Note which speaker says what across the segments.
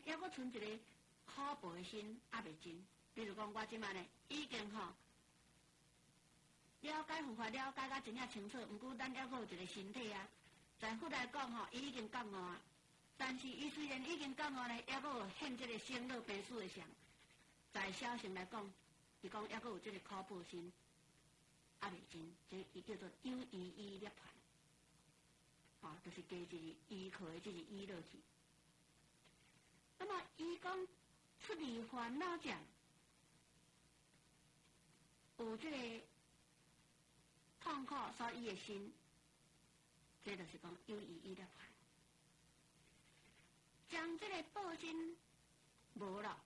Speaker 1: 还阁剩一个可怖的心还未尽。比如讲，我即摆呢已经了解佛法，了解甲真正清楚，毋过咱还阁有一个身体啊。在佛来讲伊已经觉悟啊，但是伊虽然已经觉悟呢，还阁有现这个生老病死的相。在小乘来讲，伊讲还阁有这个可怖心还未尽，这伊叫做有依依涅槃，就是加一依靠的这个依落去。那么伊讲出离烦恼者，有这个痛苦所依的心，这就是讲有依依涅槃。将这个报身无了，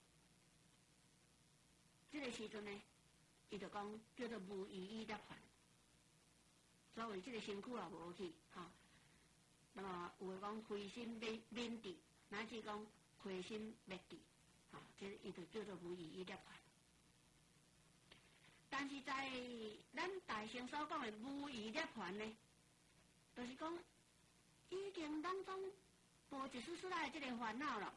Speaker 1: 这个时阵呢，伊就讲叫做无依依涅槃。所谓这个身躯也无去，那么有的讲灰心免治，乃至讲灰心灭治，这伊就叫做无依依涅槃。但是在咱大乘所讲的无依涅槃呢，就是讲已经当中无一丝丝来这个烦恼了，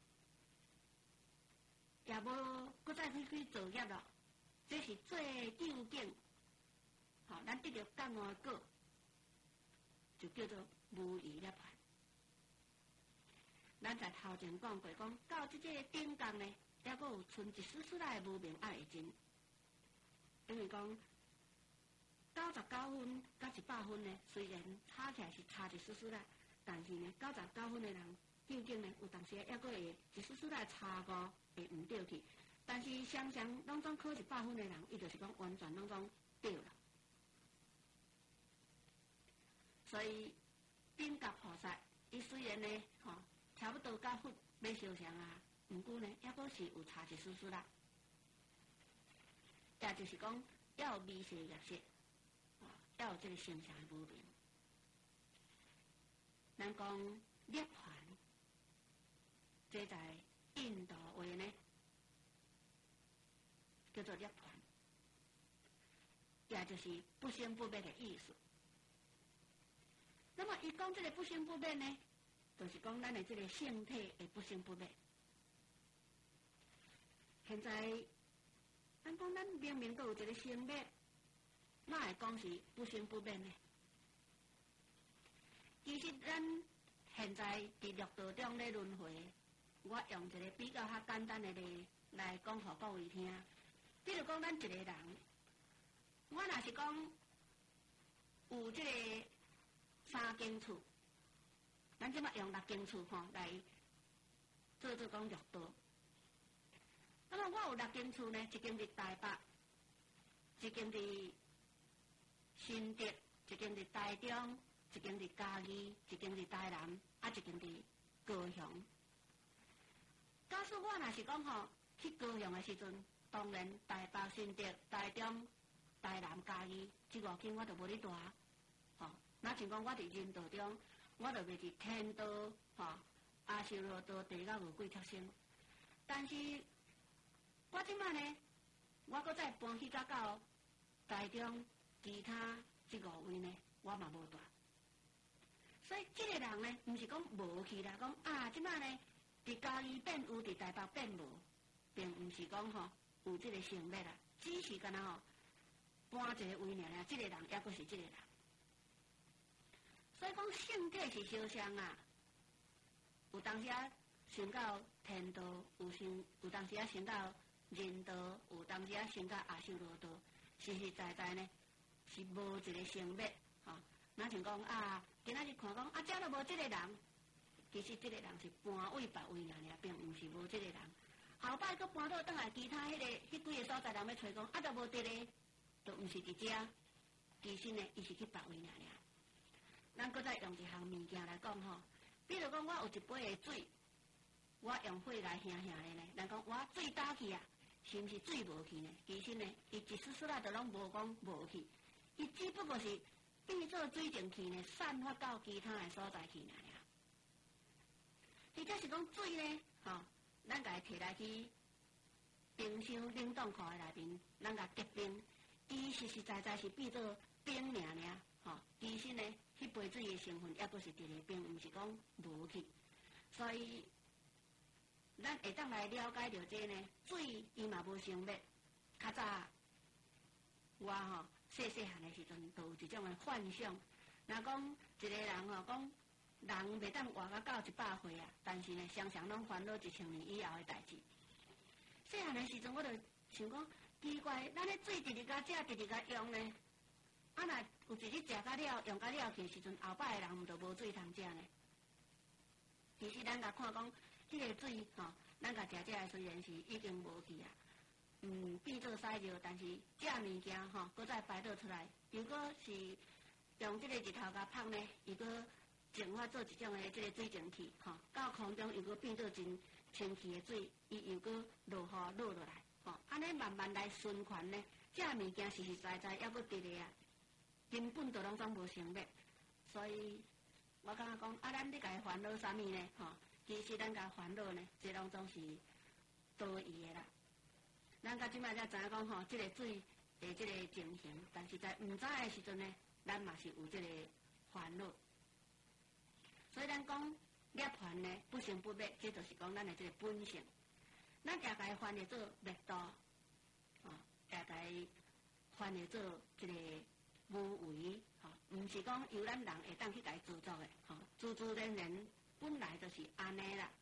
Speaker 1: 也无搁再去做业了，这是最究竟。咱得到觉悟的果，就叫做无依涅槃。咱在头前讲过，讲到这个顶间呢，还阁有剩一丝丝来无明还未尽。因为讲99分甲100分呢，虽然差起来是差一丝丝来，但是呢，99分的人究竟呢，有当时还阁会一丝丝来差误会毋对去，但是常常拢总考100分的人，伊就是讲完全拢总对了。所以顶觉菩萨，伊虽然呢，差不多甲佛要相像啊，毋过呢，还阁是有差一丝丝啦。也就是讲，要有微细业识，要有这个形象的无明。咱讲涅槃，这在印度话呢，叫做涅槃，也就是不生不灭的意思。那么，伊讲这个不生不灭呢，就是讲咱的这个性体会不生不灭。现在，咱讲咱明明都有一个生灭，哪会讲是不生不灭呢？其实咱现在伫六道中咧轮回，我用一个比较较简单的例来讲，互各位听。比如讲，咱一个人，我若是讲有这个3间厝，咱即马用6间厝来做讲六道。那么我有6间厝呢，一间伫台北，一间伫新竹，一间伫台中，一间伫嘉义，一间伫台南，一间伫高雄。假使我若是讲去高雄的时阵，当然台北、新竹、台中、台南、嘉义这5间我就无咧住。那像讲我伫人道中，我就袂伫天道、阿修罗道、地狱无鬼畜生。但是我即摆呢，我搁再搬去到台中，其他这5位呢，我嘛无住。所以这个人呢，毋是讲无去啦，讲即摆呢，伫嘉义变有，伫台北变无，并毋是讲有这个生灭啦，只是干那搬一个位尔，这个人还阁是这个人。所以讲性格是相像啊，有当时升到天道，有当时升到人道，有当时升到阿修罗道，实实在在呢是无一个生灭。那像讲今仔日看讲遮都无这个人，其实这个人是搬位别位尔，并毋是无这个人。后摆佫搬到倒来其他迄几个所在，人要找讲都无这个，都毋是伫遮。其实呢，伊是去别位尔。咱搁再用一项物件来讲比如讲我有一杯的水，我用火来烘的呢，咱讲我水打去啊，是毋是水无去呢？其实呢，伊一丝丝都拢无讲无去，伊只不过是变做水蒸气呢，散发到其他的所在去尔。或者是讲水呢，咱甲伊摕来去冰箱冷冻库的内面，咱甲结冰，伊实实在在是变做冰尔。其实呢，迄杯水的成分也阁是一个冰，毋是讲无去。所以咱会当来了解到这呢，水伊嘛无生灭。较早我细汉的时阵，都有一种的幻想。若讲一个人讲人袂当活到100岁啊，但是呢，常常拢烦恼1000年以后的代志。细汉的时阵，我就想讲，奇怪，咱的水直直甲食，直直甲用呢，啊，若有一日食甲了，用甲了去的时阵，后摆的人毋就无水通食呢？其实咱甲看讲，迄个水咱甲食的虽然是已经无去啊，变做屎尿，但是食物件搁再排倒出来，如果是用即个日头甲芳呢，伊搁净化做一种的即个水蒸气，到空中又搁变做真清气的水，伊又搁落雨落来，安尼慢慢来循环呢，食物件实实在在还搁直个啊，根本就拢总无生灭，所以我感觉讲咱咧家烦恼啥物呢？其实咱家烦恼呢，这拢总是多余的啦。咱到即摆才知影讲即个水的即个情形，但是在毋知的时阵呢，咱嘛是有即个烦恼。所以咱讲涅槃呢，不生不灭，这就是讲咱的这个本性。咱也该翻译做灭道，也该翻译做这个无为，毋是讲由咱人会当去家制作的，自自然然本来就是安尼啦。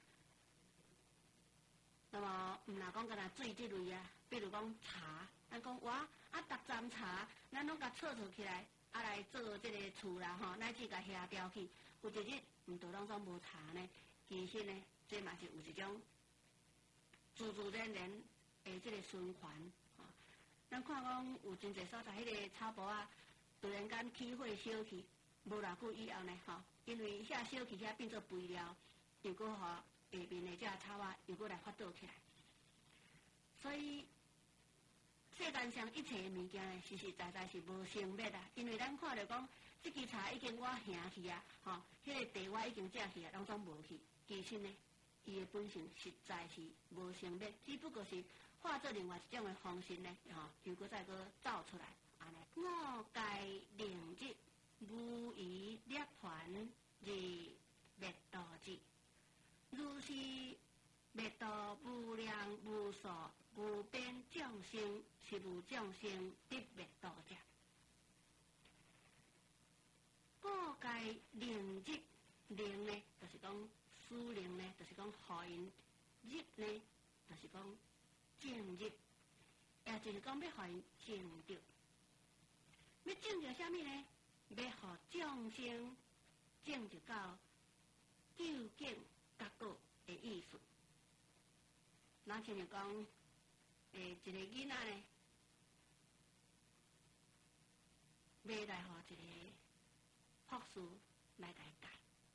Speaker 1: 那么毋若讲干那水这类啊，比如讲茶，咱讲哇逐站茶，咱拢甲撮起来，来做这个厝啦，乃至甲遐吊起。有一日，毋就拢总无茶呢？其实呢，这嘛是有一种自自然然的这个循环。咱看讲有真侪所在，迄个草埔啊，突然间起火烧去，无偌久以后呢，因为遐烧去遐变做肥料，又搁下面的这草啊，又搁来发倒起来。所以世间上一切物件呢，实实在在是无生灭啊，因为咱看到讲。这支茶已经我行去啊，迄个茶我已经食去啊，拢总无去。其实呢，伊的本性实在是无生灭，只不过是化作另外一种的方式呢，又搁再搁走出来。安尼，我该灵日无疑涅槃而灭道之，如是灭道无量无数无边众生，是无众生得灭道者。我该灵日，灵呢，就是讲私灵呢，就是讲互因；日呢，就是讲正日，也就是讲要互因正着。要正着啥物呢？要互众生正着到究竟结果的意思。那像讲，一个囡仔呢，要来互一个博士来教，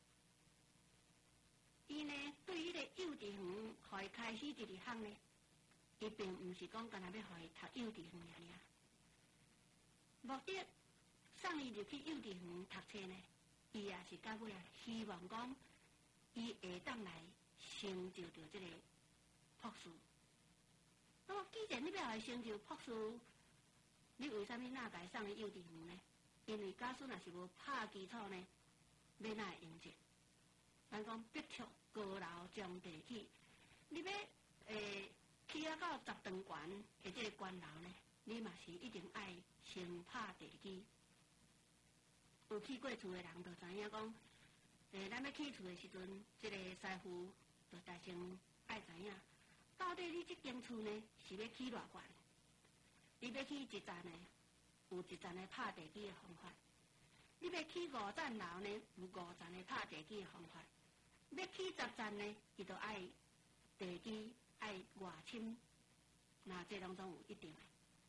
Speaker 1: 伊呢对迄个幼稚园，互伊开始直直行呢，伊并毋是讲干那要互伊读幼稚园尔，目的送伊入去幼稚园读册呢，伊也是到尾啊，希望讲伊会当来成就着这个博士。那么既然你要互伊成就博士，你为啥物哪甲伊送去幼稚园呢？因为假使若是无拍基础呢，要哪会用着？咱讲必须高楼将地起，你要起啊到10层悬的这个悬楼呢，你嘛是一定爱先拍地基。有起过厝的人就知影讲，咱要起厝的时阵，这个师傅就大先爱知影，到底你这间厝呢是要起偌悬？你要起一层呢？有一层的拍地基的方法，你要起5层楼呢，有5层的拍地基的方法；要起10层呢，伊就爱地基爱外深，那这拢总有一定的。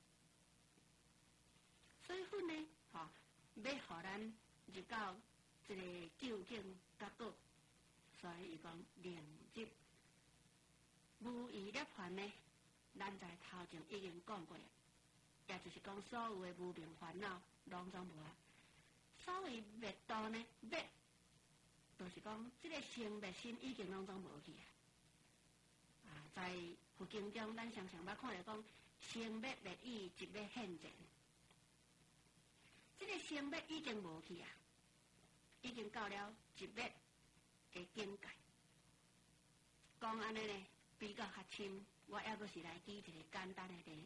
Speaker 1: 所以粉呢，要互咱入到这个究竟结果，所以伊讲灵日无疑涅槃呢，咱在头前已经讲过。也就是讲，所有的无明烦恼，拢总无啊。所谓灭道呢，灭，就是讲，这个生灭心已经拢总无去啊。在佛经中，咱常常捌看到讲，生灭灭意，即灭现前。这个生灭已经无去啊，已经到了即灭的境界。讲讲安尼呢，比较较深，我还阁是来举一个简单的例。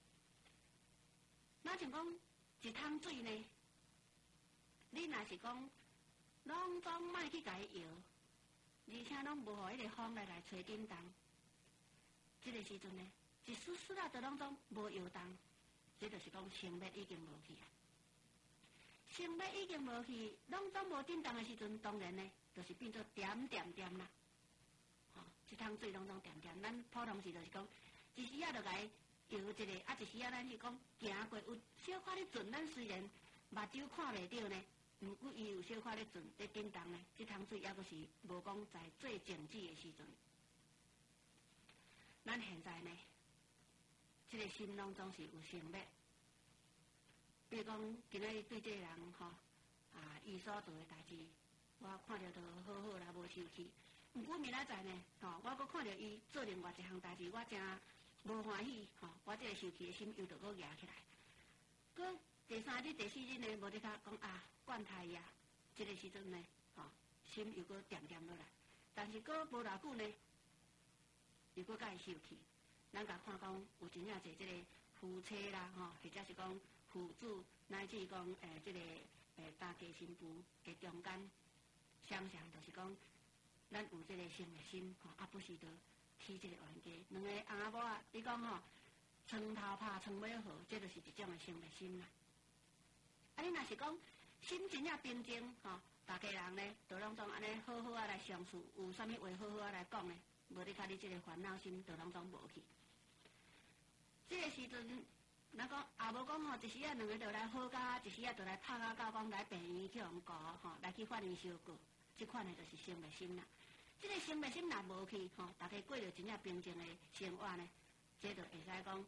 Speaker 1: 那像讲一桶水呢，你若是讲拢总莫去甲伊摇，而且拢无互迄个风来吹叮当，这个时阵呢，一丝丝啊，都拢总无摇动，这就是讲生灭已经无去啊。生灭已经无去，拢总无叮当的时阵，当然呢，就是变做点点点啦。哦，一桶水拢总点点，咱普通时就是讲，一时啊就甲伊摇一个，啊一时啊咱是讲行过有小可咧转，咱虽然目睭看袂到呢，毋过伊有小可咧转在叮当呢，这桶水还阁是无讲在最静止的时阵。咱现在呢，这个心拢总是有生灭。比如讲，今仔日对这个人吼，伊所做的代志，我看到都好好啦，无生气。毋过明仔载呢，吼，我阁看到伊做另外一项代志，我真无欢喜，吼，我这个生气的心又着阁压起来。搁第三日、第四日呢，无得甲讲惯他伊啊，这个时阵呢，吼，心又阁点点落来。但是搁无偌久呢，又阁甲伊生气。咱甲看讲，有真正侪这个夫妻啦，吼，或者是讲父子，乃至讲这个大家新妇的中间，常常就是讲，咱有这个生的心，吼，不时着起这个冤家。两个翁仔某啊，你讲吼，床头拍床尾和，这就是一种的生的心啦。你若是讲心真正平静，吼，大家人呢，都拢总安尼好好来相处，有啥物话好好来讲呢？无你看你这个烦恼心，都拢总无去。这个时阵。咱讲也无讲吼，一时啊两个就来好甲，一时啊就来拍到讲来病院去互搞吼，来去法院烧过，即款的就是生灭心啦。这个生灭心若无去吼，大家过着真正平静的生活呢，这就会使讲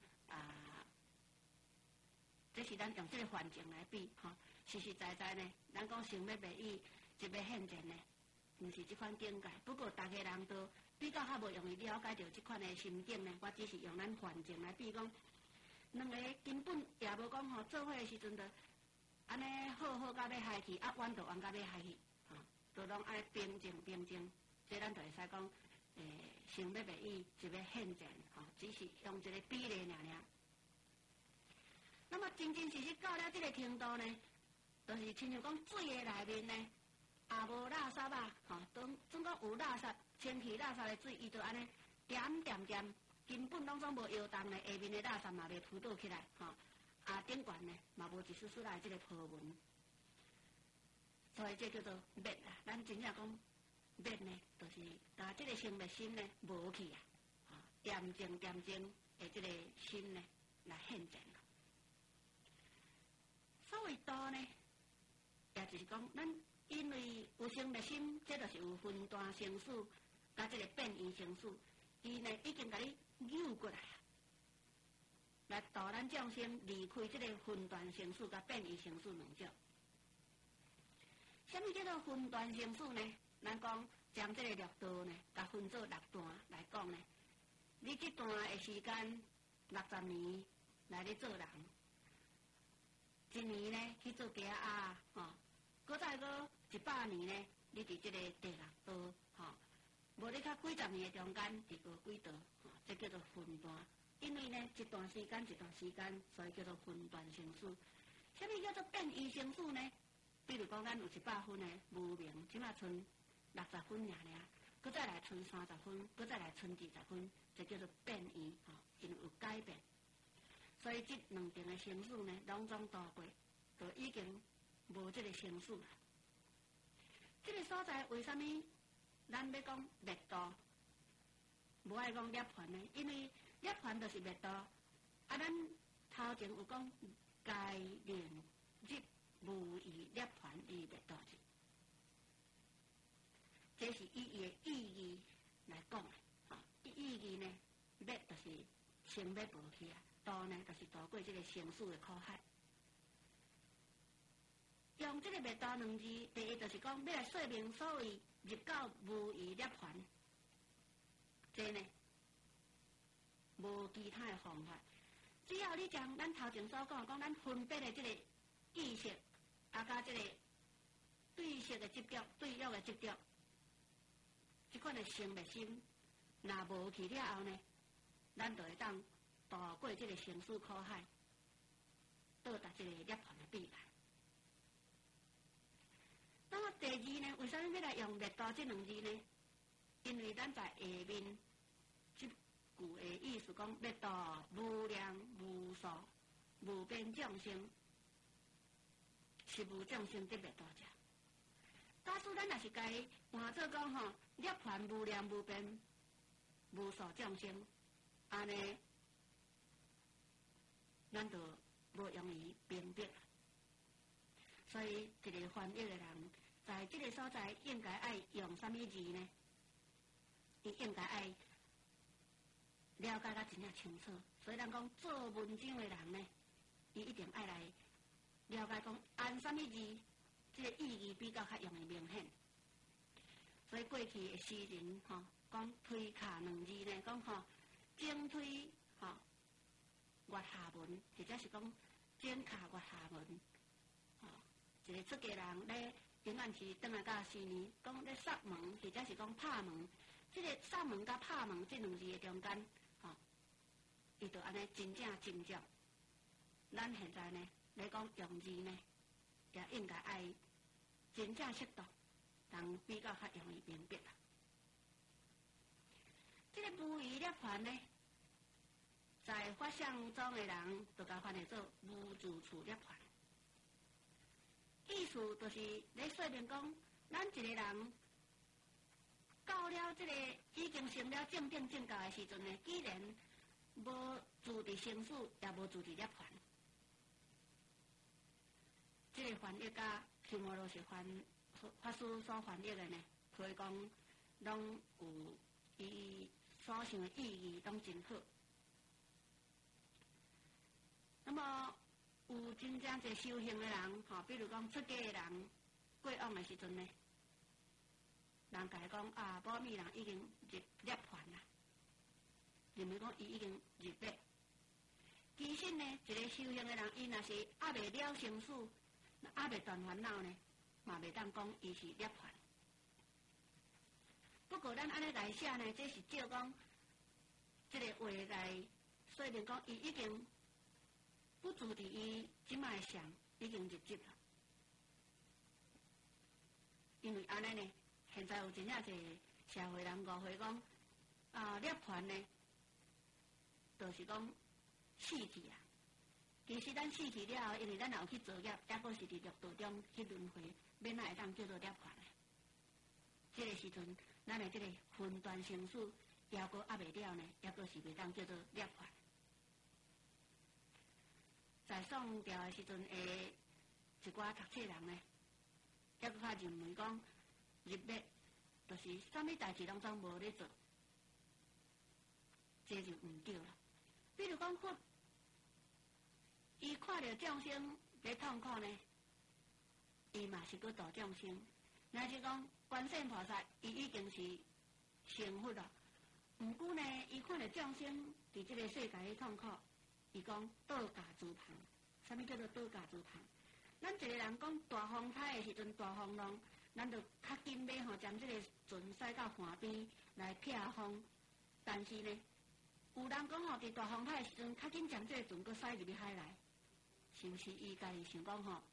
Speaker 1: 这是咱用这个环境来比吼，实实在在呢，咱讲生灭灭意，一要现前呢，毋是这款境界。不过大家人都比较较无容易了解到这款的心境呢，我只是用咱环境来比讲。两个根本也无讲吼，做伙的时阵就安尼好好到要嗨去，冤就冤到要嗨去，吼，都拢爱平静平静。这咱就会使讲，生灭灭意一要现前，吼，只是用一个比例尔。那么真真实实到了这个程度呢，就是亲像讲水的内面呢，也无垃圾啊，吼，总讲有垃圾，清气垃圾的水，伊就安尼点点点。根本拢总无摇动呢，下面的垃圾嘛袂浮倒起来，吼，顶悬呢嘛无一丝丝来这个波纹，所以这叫做灭啦。咱真正讲灭呢，就是甲这个生灭心呢无去啊，恬静恬静的这个心呢来现前了。所谓道呢，也就是讲，咱因为有生灭心，这就是有分段生死，甲这个变异生死，伊呢已经甲你扭过来，来导咱众生离开这个分段生死甲变异生死两种。什么叫做分段生死呢？咱讲将这个六道呢，甲分做六段来讲呢。你这段的时间60年来咧做人，一年呢去做鸡鸭吼，搁再搁100年呢，你伫这个第六道吼。无你较几十年的中间，伫过几道，这叫做分段。因为呢，一段时间一段时间，所以叫做分段生死。什么叫做变异生死呢？比如讲，咱有100分的无明，即马剩60分尔，搁再来剩30分，搁再来剩20分，这叫做变异，因为有改变。所以这两边的生死呢，拢总度过，就已经无这个生死啦。这个所在为什么？咱要讲灭道，无爱讲涅槃呢？因为涅槃就是灭道。咱头前有讲概念入无以涅槃以灭道去，这是以伊的意义来讲的。意义呢，灭就是生灭无去啊，道呢就是度过这个生死的苦海。用这个灭道两字，第一就是讲要来说明所谓入到无余涅槃，这呢无其他的方法。只要你将咱头前所讲咱分别的这个意识，加这个对色的执着、对欲的执着，这款的生灭心， 若无去了后呢，咱就会当渡过这个生死苦海，到达这个涅槃的彼岸。那么第二呢，为什么要来用灭道这两字呢？因为咱在下面这句的意思讲，灭道无量无数无边众生，是无众生得灭道者。假使咱若是该换做讲吼，涅槃无量无边无数众生，安尼咱就无容易明白。所以一个翻译的人，在这个所在应该爱用什么字呢？伊应该爱了解到真正清楚。所以咱讲做文章的人呢，伊一定爱来了解讲按什么字，这个意义比较较容易明显。所以过去的诗人吼，讲推卡两字呢，讲吼正推吼月下文，或者是讲正卡月下文。一个出家人咧，永远是倒来到4年，讲咧杀门，或者是讲拍门，这个杀门甲拍门这两字的中间，伊就安尼真正斟酌。咱现在呢，来讲用字呢，也应该爱真正适当，人比较较容易明白啦。这个无余涅槃呢，在法相中的人，就甲翻译做无住处涅槃。意思就是咧说明讲，咱一个人到了这个已经成了正定正教的时阵呢，既然无住伫生死，也无住伫涅槃。这个翻译家鸠摩罗什法师所翻译的呢，可以讲拢有伊所想的意义，拢真好。那么有真正侪修行的人，比如讲出家的人，过往的时阵呢，人家讲啊，保密人已经入涅槃啦，认为讲伊已经入灭。其实呢，一个修行的人，伊若是还未了生死，还未断烦恼呢，嘛袂当讲伊是涅槃。不过咱安尼来写呢，这是照讲这个话来说明讲，伊已经不住伫伊即摆想已经入寂了。因为安尼呢，现在有真正侪社会人误会讲涅槃呢，就是讲死去啊。其实咱死去了后，因为咱也有去造业，也阁是伫六道中去轮回，免哪会当叫做涅槃呢？这个时阵，咱的这个分段生死，也阁还袂了呢，也阁是袂当叫做涅槃。在宋朝的时阵，一寡读册人呢，也阁较认为讲入灭，就是啥物代志拢总无咧做，这就毋对了。比如讲佛，伊看到众生咧痛苦呢，伊嘛是去度众生。若是讲观世音菩萨，伊已经是成佛了，毋过呢，伊看到众生伫这个世界咧痛苦。伊讲倒驾自旁，啥物叫做倒驾自旁？咱一个人讲大风台的时阵，大风浪，咱就较紧要将这个船驶到岸边来避风。但是呢，有人讲伫大风台的时阵，较紧将这个船搁驶入去海来，是毋是伊家己想讲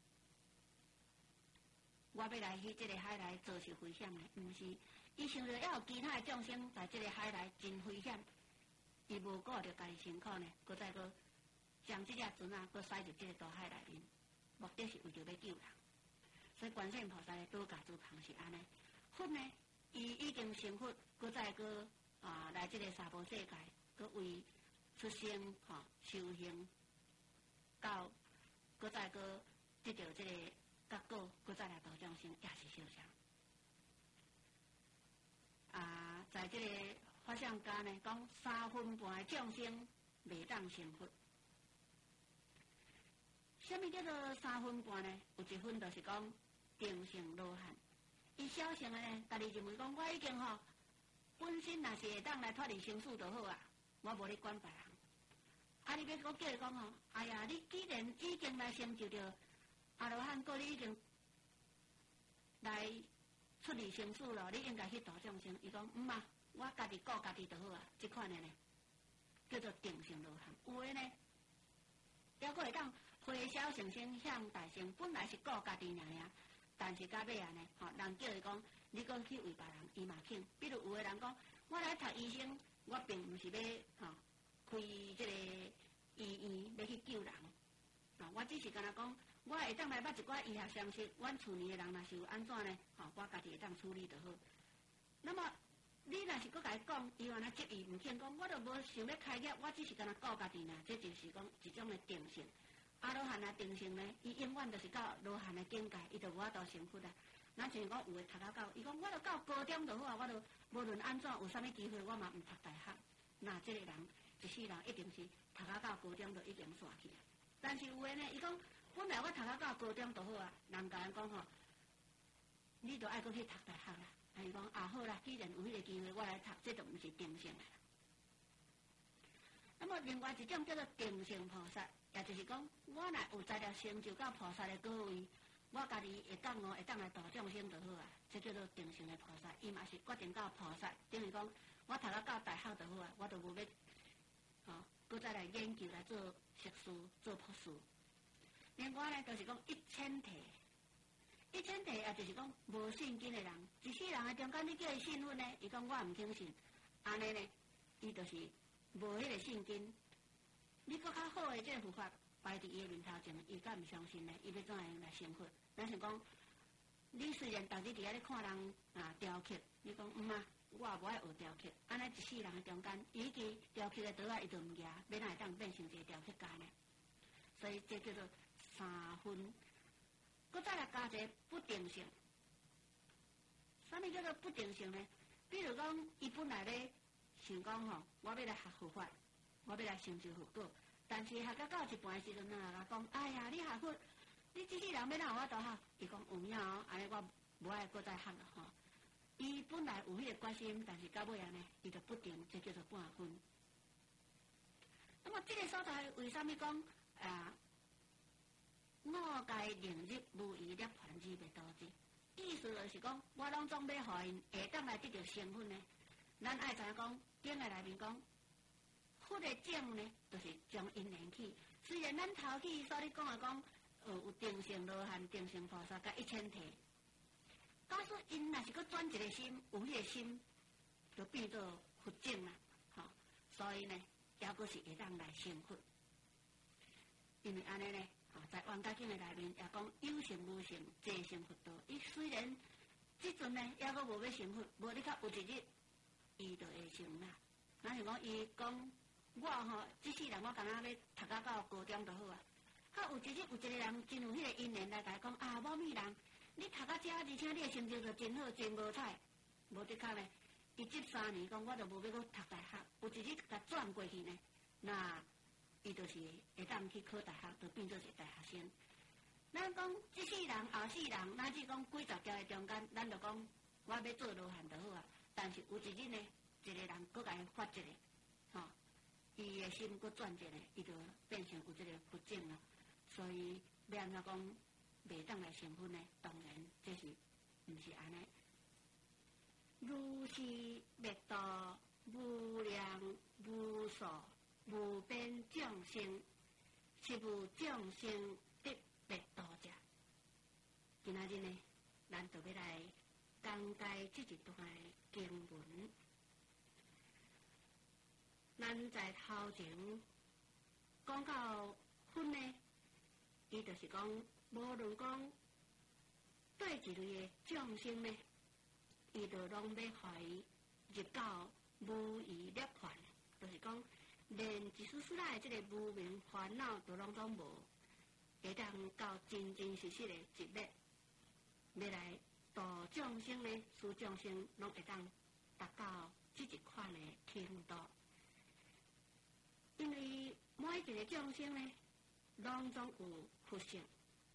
Speaker 1: 我要来去这个海来遭受危险的？毋是，伊想着要有其他的众生在这个海来真危险。伊无顾着家己身躯呢，搁再搁将这只船搁驶入这个大海内面，目的是为着要救人。所以观世音菩萨的倒驾自旁是安尼。佛呢，伊已经成佛，搁再搁来这个娑婆世界，搁为出生修行，到搁再搁得到这个结果，搁再来度众生，也是修行。在这个法相家呢，讲3分半的众生袂当成佛。什么叫做3分半呢？有一分就是讲定性罗汉，伊小乘的呢，家己认为讲我已经本身若是会当来脱离生死就好啊，我无咧管别人。你要我叫伊讲哎呀，你既然已经来成就着阿罗汉果，你已经来出离生死了，你应该去度众生。伊讲啊，我家己顾家己就好啊，即款的呢叫做定性罗汉。有诶呢，抑佫会当回小成性向大成，本来是顾家己尔，但是到尾啊呢，人叫伊讲，你搁去为别人，伊嘛肯。比如有诶人讲，我来读医生，我并毋是要开即个医院要去救人，我只是干那讲，我会当来捌一寡医学常识，阮厝里诶人若是有安怎呢，我家己会当处理就好。那么你若是搁甲伊讲，伊原来执意毋肯讲，我都无想要开业，我只是干那顾家己尔，这就是讲一种诶定性。阿罗汉啊定性呢，伊永远就是到罗汉诶境界，伊就无法度成佛啊。咱像讲有诶读到，伊讲我著到高中就好啊，我著无论安怎有啥物机会，我嘛毋读大学。那这个人一世人一定是读到高中就已经煞去啊。但是有诶呢，伊讲本来我读到高中就好啊，人甲人讲你著爱搁去读大学啦。伊讲好啦，既然有迄个机会，我来读，这就毋是定性啦。那么另外一种叫做定性菩萨。也就是讲，我若有材料成就到菩萨的果位，我家己会当来度众生就好啊。这叫做定性的菩萨，伊嘛是决定到菩萨。等于讲，我读到大学就好啊，我都无要搁再来研究来做学士、做博士。另外呢，就是讲一千题，也就是讲无信心的人，一世人的中间，你叫伊信佛呢，伊讲我毋肯信，安尼呢，伊就是无迄个信心。你搁较好诶，即个佛法摆伫伊诶面头前，伊敢毋相信呢？伊要怎样来成佛？咱想讲，你虽然逐日伫遐咧看人雕刻，你讲啊，我也无爱学雕刻，安尼一世人诶中间，伊支雕刻诶刀啊，伊就毋举，要哪会当变成一个雕刻家呢？所以这叫做三分。搁再来加一个不定性。啥物叫做不定性呢？比如讲，伊本来咧想讲我要来学佛法。我要来成就佛果，但是学到一半时阵啊，讲哎呀，你学佛，你这世人要哪有法度学？伊讲有影安尼我无爱搁再学了伊本来有迄个决心，但是到尾啊呢，伊就不定，这叫做半分。那么这个所在为什么讲我该令入无疑涅槃之未多之？意思就是讲，我拢总要互因会当来得到成分呢。咱爱知影讲，经的内面讲。佛的种呢，就是将因缘起。虽然咱头起所咧讲有定性罗汉、定性菩萨，甲1000体。假使因若是搁转一个心，有迄个心，就变做佛种啦。所以呢，也阁是会当来成佛。因为安尼呢，在《万家经》的内面也讲有成无成，皆成佛道。伊虽然即阵呢，也阁无要成佛，无你较有一日，伊就会成啦。咱是讲伊讲。我即世人我敢若要读到高中就好啊。有一日有一个人真有迄个因缘来甲伊讲某某人，你读到遮，而且你的成就就真好，真无彩。无得靠呢，伊这3年讲我就无要搁读大学，有一日甲转过去呢，那伊就是会当去考大学，就变做一个大学生。咱讲即世人后世人，乃至讲几十条的中间，咱就讲我要做罗汉就好啊。但是有一日呢，一个人搁甲伊发一个，伊的心搁转一个，伊就变成有这个佛种了。所以要安怎讲袂当来成佛呢？当然这是毋是安尼。如是灭道无量无数无边众生，是无众生得灭道者。今仔日呢，咱就要来讲解这一段经文。咱在头前讲到佛呢，伊就是讲，无论讲对一类的众生呢，伊就拢要互伊入到无余涅槃，就是讲，连一丝丝仔的这个无明烦恼都拢总无，会当到真真实实的一灭，要来度众生呢，使众生拢会当达到这一款的程度。因为每一个众生呢，拢总有佛性，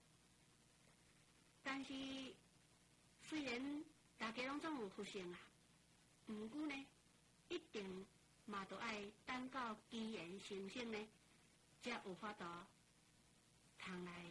Speaker 1: 但是虽然大家拢总有佛性啊，毋过呢，一定嘛都爱等到机缘成熟呢，才有法度通来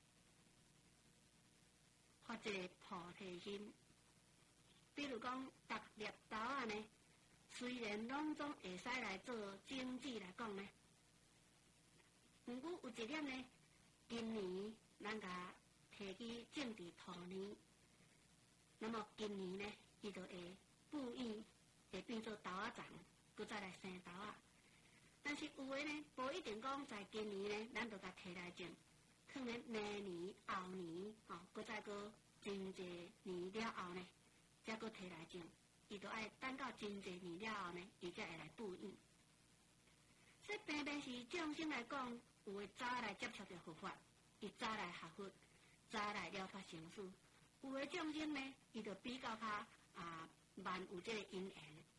Speaker 1: 发这个菩提心。比如讲，逐粒豆啊呢， 虽然拢总会使来做政治来讲呢，毋过有一点呢，今年咱甲提起政治兔年，那么今年呢，伊就会布院会变做豆仔长，佮再来生豆仔。但是有诶呢，无一定讲在今年呢，咱就甲摕来种，可能明年、后年，佮再过真侪年了后呢，才佮摕来种。伊就爱等到真侪年了后呢，伊才会来布院。说偏偏是众生来讲，有诶早来接触着佛法，伊早来学佛，早来了发成事；有诶众生呢，伊就比较较慢有这个因缘。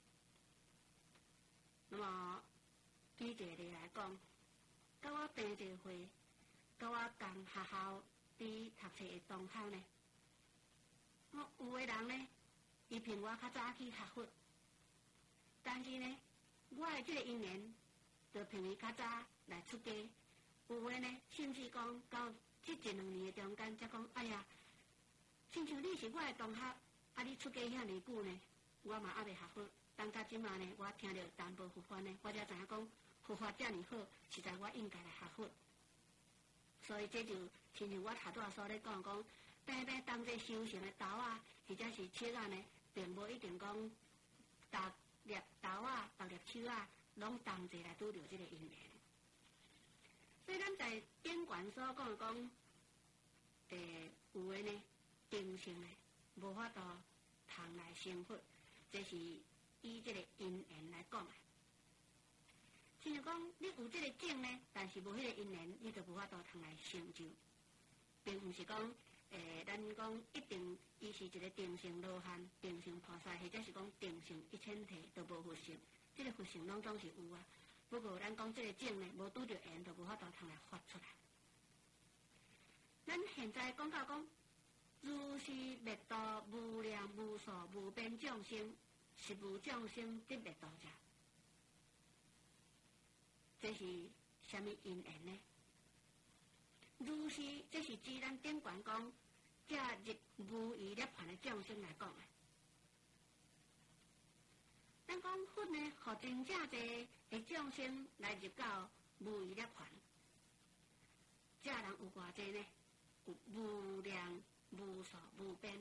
Speaker 1: 那么举一个例来讲，甲我平一个会，甲我同学校伫读册诶同学呢，有诶人呢，伊比我较早去学佛，但是呢，我诶这个因缘，就比伊较早来出家。有诶呢，甚至讲到这一两年诶中间，才讲，哎呀，亲像你是我诶同学，你出家遐尼久呢，我嘛还未学佛。当到即马呢，我听到淡薄佛法呢，我才知影讲佛法遮尔好，实在我应该来学佛。所以这就亲像我头拄仔所咧讲，偏偏当这修行的豆仔或者是树仔呢，并无一定讲逐粒豆仔、逐粒树仔拢同齐来拄着这个因缘。所以咱在典管所讲，有诶呢定性呢，无法度通来成佛，这是以这个因缘来讲。亲像讲，你有这个种呢，但是无迄个因缘，你就无法度通来成就，并毋是讲，咱讲一定伊是一个定性罗汉、定性菩萨，或者是讲定性一千体都无佛性，这个佛性拢总是有啊。不过咱讲这个种呢，无拄着缘，就无法度通来发出来。咱现在讲到讲，如是灭度无量无数无边众生，是无众生得灭度者。这是什么因缘呢？如是，这是指咱顶悬讲，这入无余涅槃的众生来讲的。咱讲佛呢，互真正济的众生来入到无余涅槃，这人有偌济呢？有无量无数无边，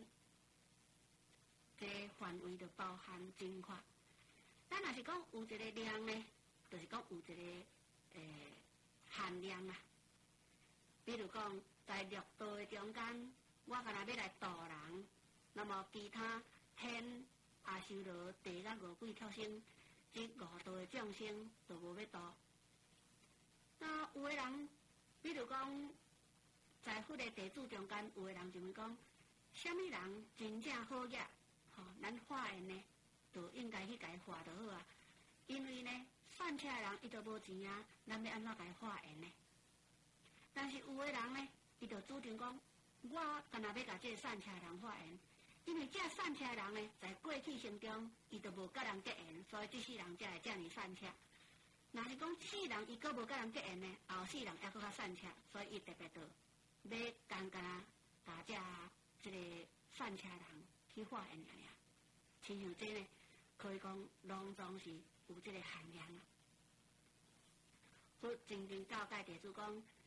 Speaker 1: 这范围就包含真阔。咱若是讲有一个量呢，就是讲有一个限量啊。比如讲，在六道的中间，我干那要来度人，那么其他天、阿修罗、地甲五鬼畜生，这五道的众生就无要度。那有的人，比如讲，在佛的地主中间，有的人就会讲，什么人真正好业，咱化缘呢，就应该去甲伊化就好啊。因为呢，善车的人伊就无钱啊，咱要安怎甲伊化缘呢？但是有的人呢，伊就主张讲，我干那要甲这个善车的人化缘，因为这善车的人呢，在过去生中，伊就无甲人结缘，所以这世人才会遮尔善车。若是讲世人伊阁无甲人结缘呢，后世人还阁较善车，所以伊特别要讲甲这个善车的人去化缘尔。亲像这呢，可以讲拢总是有这个限量啊。佛真正教诫弟子讲，